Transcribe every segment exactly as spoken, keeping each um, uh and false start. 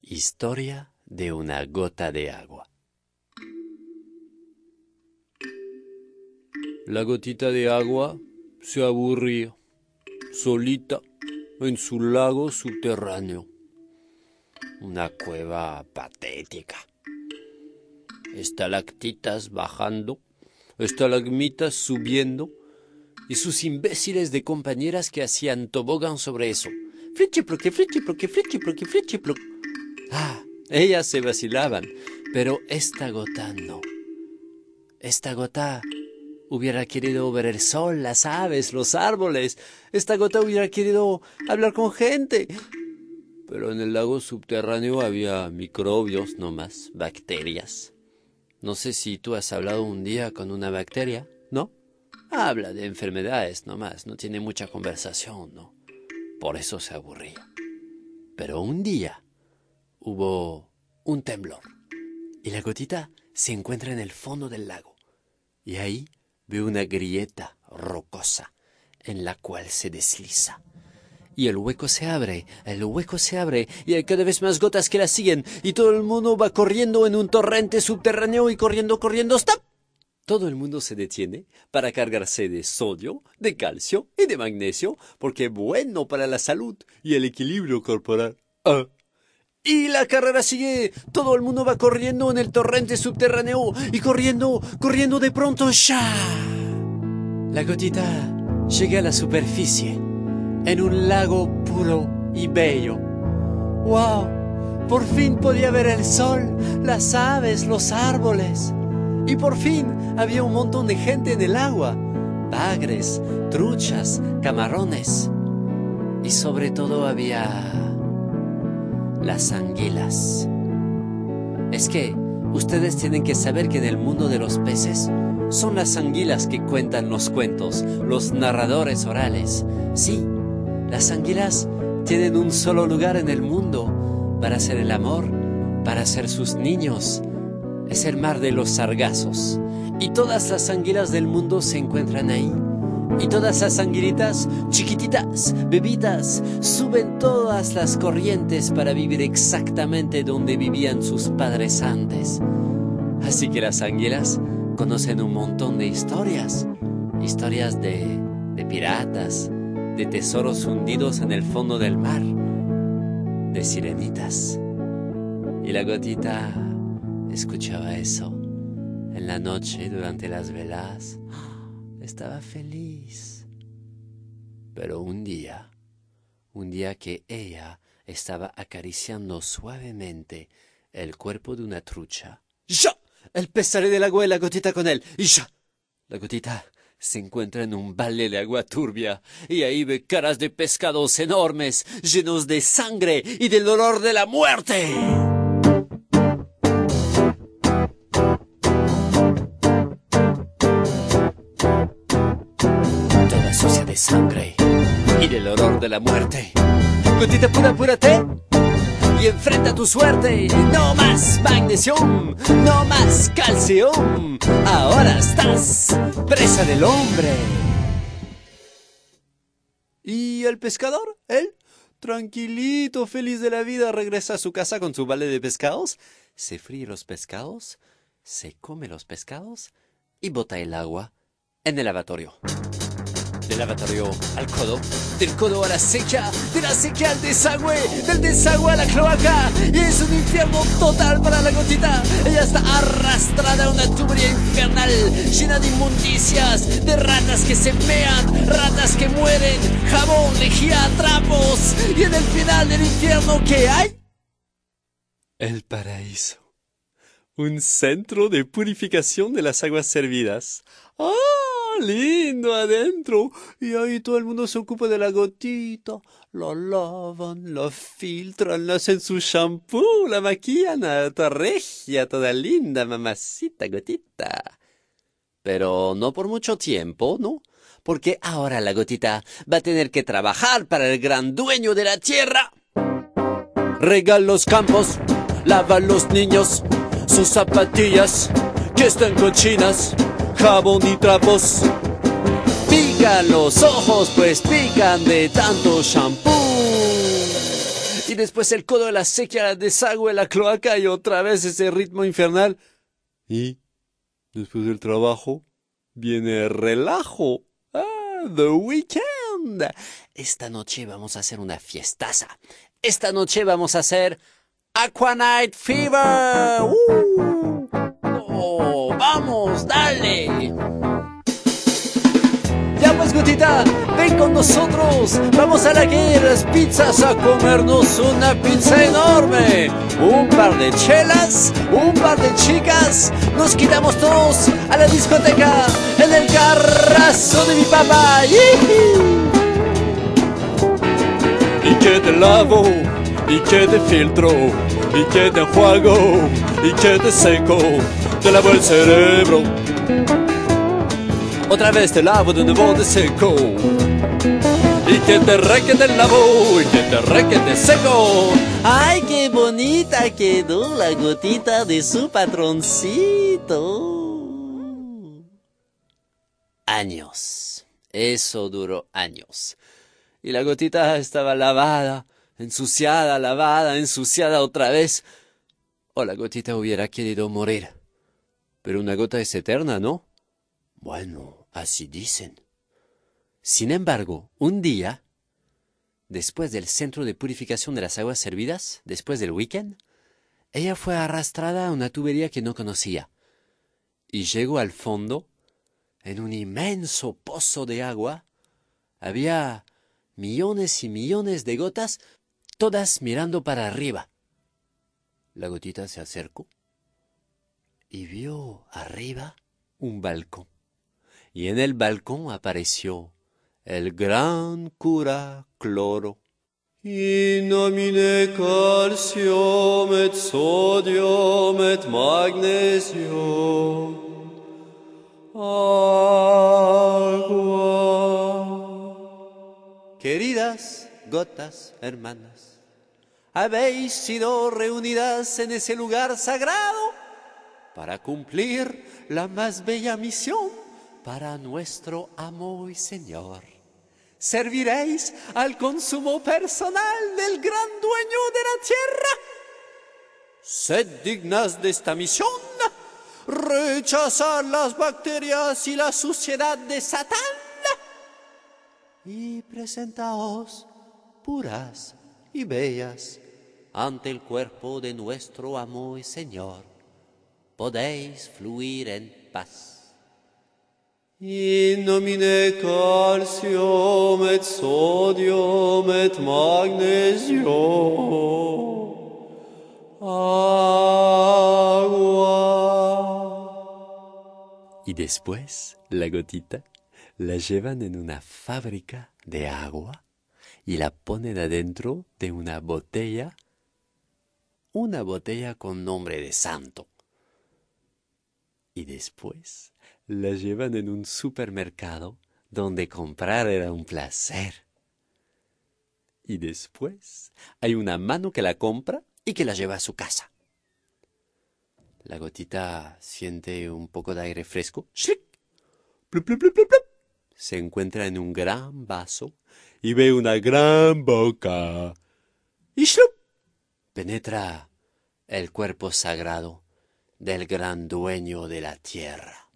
Historia de una gota de agua. La gotita de agua se aburría, solita, en su lago subterráneo. Una cueva patética. Estalactitas bajando, estalagmitas subiendo, y sus imbéciles de compañeras que hacían tobogán sobre eso. Flichiploque, flichiploque, flichiploque, flichiploque. Ah, ellas se vacilaban, pero esta gota no. Esta gota hubiera querido ver el sol, las aves, los árboles. Esta gota hubiera querido hablar con gente. Pero en el lago subterráneo había microbios nomás, bacterias. No sé si tú has hablado un día con una bacteria, ¿no? Habla de enfermedades nomás, no tiene mucha conversación, ¿no? Por eso se aburría. Pero un día hubo un temblor y la gotita se encuentra en el fondo del lago. Y ahí ve una grieta rocosa en la cual se desliza. Y el hueco se abre, el hueco se abre, y hay cada vez más gotas que la siguen, y todo el mundo va corriendo en un torrente subterráneo y corriendo, corriendo, ¡stop! Todo el mundo se detiene para cargarse de sodio, de calcio y de magnesio, porque es bueno para la salud y el equilibrio corporal. Ah. Y la carrera sigue, todo el mundo va corriendo en el torrente subterráneo, y corriendo, corriendo de pronto, ¡ya! La gotita llega a la superficie, en un lago puro y bello. ¡Wow! Por fin podía ver el sol, las aves, los árboles. Y por fin había un montón de gente en el agua. Bagres, truchas, camarones. Y sobre todo había las anguilas. Es que ustedes tienen que saber que en el mundo de los peces son las anguilas que cuentan los cuentos, los narradores orales. Sí, las anguilas tienen un solo lugar en el mundo para hacer el amor, para hacer sus niños. Es el mar de los sargazos. Y todas las anguilas del mundo se encuentran ahí. Y todas las anguilitas, chiquititas, bebitas, suben todas las corrientes para vivir exactamente donde vivían sus padres antes. Así que las anguilas conocen un montón de historias. Historias de, de piratas, de tesoros hundidos en el fondo del mar, de sirenitas. Y la gotita escuchaba eso en la noche durante las velas. Estaba feliz. Pero un día, un día que ella estaba acariciando suavemente el cuerpo de una trucha. ¡Ya! El pez sale del agua y la gotita con él. ¡Y ya! La gotita se encuentra en un balde de agua turbia y ahí ve caras de pescados enormes, llenos de sangre y del olor de la muerte. Toda sucia de sangre y del olor de la muerte. Gotita pura, apúrate y enfrenta tu suerte. No más magnesium, no más calcium. Ahora estás presa del hombre. ¿Y el pescador? Él, tranquilito, feliz de la vida, regresa a su casa con su balde de pescados, se fríe los pescados, se come los pescados y bota el agua en el lavatorio. Del lavatorio al codo, del codo a la sequía, de la sequía al desagüe, del desagüe a la cloaca. Y es un infierno total para la gotita. Ella está arrastrada a una tubería infernal, llena de inmundicias, de ratas que se mean, ratas que mueren, jabón, lejía, trapos. Y en el final del infierno, ¿qué hay? El paraíso. Un centro de purificación de las aguas servidas. ¡Ah! Lindo adentro, y ahí todo el mundo se ocupa de la gotita, la lavan, la filtran, la hacen su shampoo, la maquillan, toda regia, toda linda, mamacita gotita. Pero no por mucho tiempo, ¿no? Porque ahora la gotita va a tener que trabajar para el gran dueño de la tierra. Rega los campos, lava los niños, sus zapatillas que están cochinas, jabón y trapos. Pican los ojos, pues pican de tanto shampoo. Y después el codo de la sequía, la desagüe, la cloaca y otra vez ese ritmo infernal. Y después del trabajo viene el relajo. Ah, the weekend. Esta noche vamos a hacer una fiestaza. Esta noche vamos a hacer Aqua Night Fever. Uh. Oh, vamos, dale. Ya pues, Gotita, ven con nosotros. Vamos a la calle de las pizzas a comernos una pizza enorme. Un par de chelas, un par de chicas. Nos quitamos todos a la discoteca en el carrazo de mi papá. Y que te lavo, y que te filtro, y que te enjuago, y que te seco, te lavo el cerebro. Otra vez te lavo de nuevo de seco. Y que te reque te lavo, y que te reque te seco. ¡Ay, qué bonita quedó la Gotita de su patroncito! Años. Eso duró años. Y la Gotita estaba lavada, ensuciada, lavada, ensuciada otra vez. O la Gotita hubiera querido morir. Pero una gota es eterna, ¿no? Bueno, así dicen. Sin embargo, un día, después del centro de purificación de las aguas servidas, después del weekend, ella fue arrastrada a una tubería que no conocía y llegó al fondo. En un inmenso pozo de agua había millones y millones de gotas, todas mirando para arriba. La Gotita se acercó y vio arriba un balcón. Y en el balcón apareció el gran cura Cloro. In nomine calcium et sodium et magnesio. Agua. Queridas gotas hermanas, habéis sido reunidas en ese lugar sagrado para cumplir la más bella misión para nuestro amo y Señor. Serviréis al consumo personal del gran dueño de la tierra. Sed dignas de esta misión. Rechazar las bacterias y la suciedad de Satán. Y presentaos puras y bellas ante el cuerpo de nuestro amo y Señor. Podéis fluir en paz. In nomine calcium et sodium et magnesio. Agua. Y después, la Gotita la llevan en una fábrica de agua y la ponen adentro de una botella, una botella con nombre de santo. Y después la llevan en un supermercado donde comprar era un placer. Y después hay una mano que la compra y que la lleva a su casa. La Gotita siente un poco de aire fresco. ¡Shlik! ¡Plup, plup, plup, plup, plup! Se encuentra en un gran vaso y ve una gran boca. Y ¡shlup! Penetra el cuerpo sagrado del gran dueño de la tierra.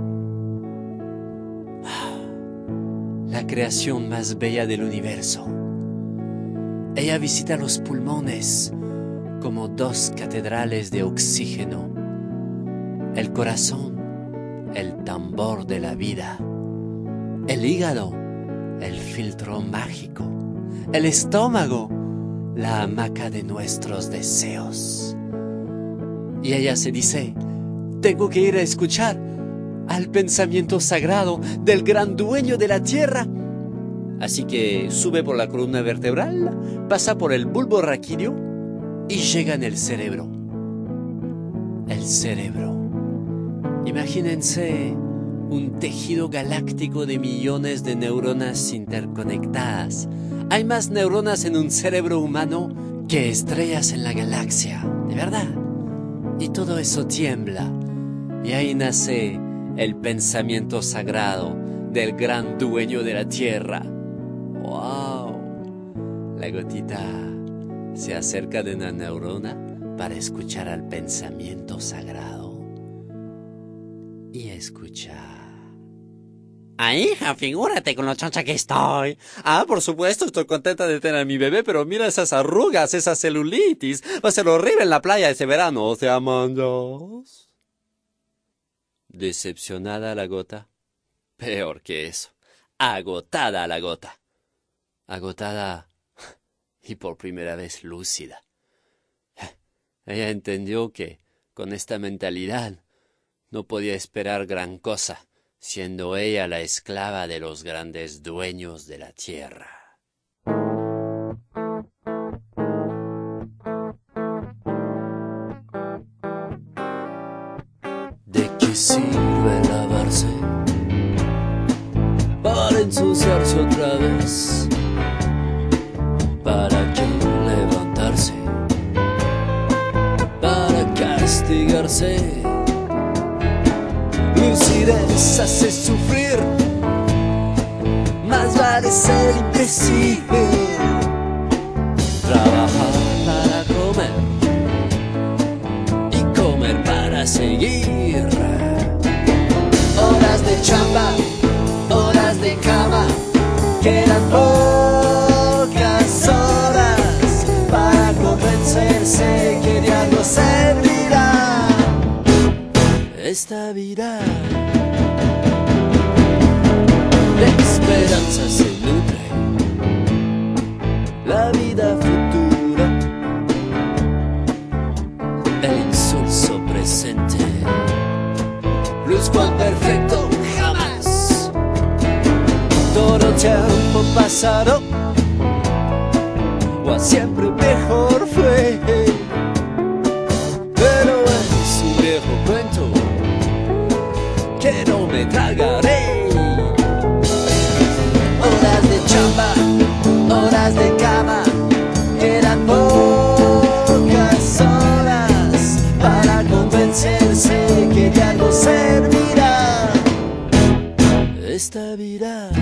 La creación más bella del universo. Ella visita los pulmones como dos catedrales de oxígeno. El corazón, el tambor de la vida. El hígado, el filtro mágico. El estómago, la hamaca de nuestros deseos. Y ella se dice, tengo que ir a escuchar al pensamiento sagrado del gran dueño de la tierra. Así que sube por la columna vertebral, pasa por el bulbo raquídeo y llega en el cerebro. El cerebro. Imagínense un tejido galáctico de millones de neuronas interconectadas. Hay más neuronas en un cerebro humano que estrellas en la galaxia, de verdad. Y todo eso tiembla, y ahí nace el pensamiento sagrado del gran dueño de la tierra. ¡Wow! La Gotita se acerca de una neurona para escuchar al pensamiento sagrado y escuchar. Ah, hija, figúrate con lo choncha que estoy. Ah, por supuesto, estoy contenta de tener a mi bebé, pero mira esas arrugas, esa celulitis. Va a ser horrible en la playa ese verano, ¿o sea, mandos? Decepcionada la gota. Peor que eso. Agotada la gota. Agotada y por primera vez lúcida. Ella entendió que con esta mentalidad no podía esperar gran cosa, siendo ella la esclava de los grandes dueños de la tierra. ¿De qué sirve lavarse para ensuciarse otra vez? ¿Para qué levantarse? ¿Para castigarse? Lucidez hace sufrir, más vale ser imbécil. Trabajar para comer y comer para seguir. Horas de chamba, horas de cama, quedan pocas horas para convencerse que de algo servirá esta vida. De esperanza se nutre la vida futura, el insulso presente, luzco al perfecto jamás. Todo tiempo pasado o a siempre mejor fue, pero es un viejo cuento que no me tragaré. Horas de chamba, horas de cama, quedan pocas horas para convencerse que de algo servirá esta vida.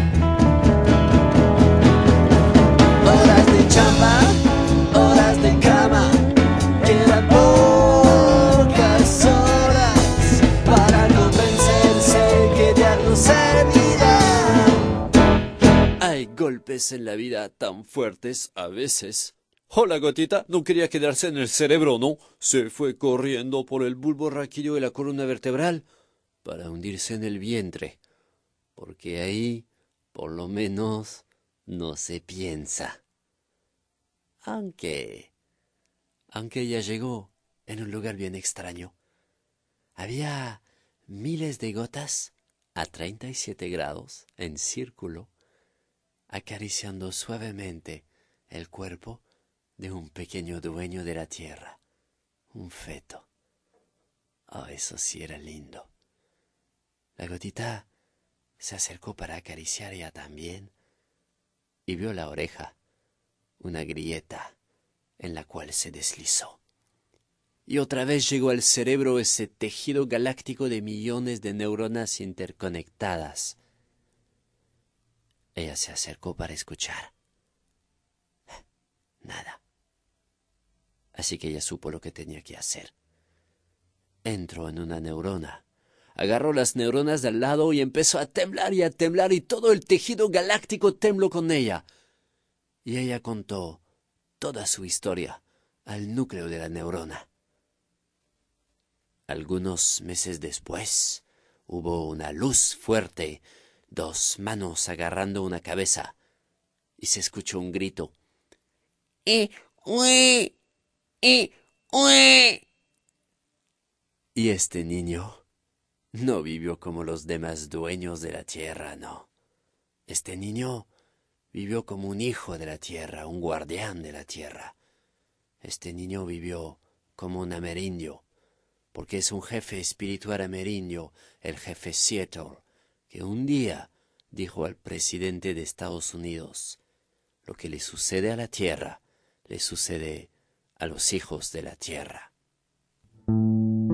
Horas de chamba, horas de cama, quedan pocas horas para convencerse que de algo servirá. Hay golpes en la vida tan fuertes a veces. Hola, gotita, no quería quedarse en el cerebro, ¿no? Se fue corriendo por el bulbo raquídeo de la columna vertebral para hundirse en el vientre, porque ahí, por lo menos, no se piensa. Aunque... aunque ella llegó en un lugar bien extraño. Había miles de gotas a treinta y siete grados en círculo, acariciando suavemente el cuerpo de un pequeño dueño de la tierra, un feto. Oh, eso sí era lindo. La gotita se acercó para acariciar ella también y vio la oreja, una grieta en la cual se deslizó. Y otra vez llegó al cerebro ese tejido galáctico de millones de neuronas interconectadas. Ella se acercó para escuchar. Nada. Así que ella supo lo que tenía que hacer. Entró en una neurona, agarró las neuronas de al lado y empezó a temblar y a temblar, y todo el tejido galáctico tembló con ella. Y ella contó toda su historia al núcleo de la neurona. Algunos meses después, hubo una luz fuerte, dos manos agarrando una cabeza, y se escuchó un grito. ¡Eh, ue! ¡Eh, ue! Y este niño no vivió como los demás dueños de la tierra, no. Este niño vivió como un hijo de la tierra, un guardián de la tierra. Este niño vivió como un amerindio, porque es un jefe espiritual amerindio, el jefe Seattle, que un día dijo al presidente de Estados Unidos: lo que le sucede a la tierra, le sucede a los hijos de la tierra.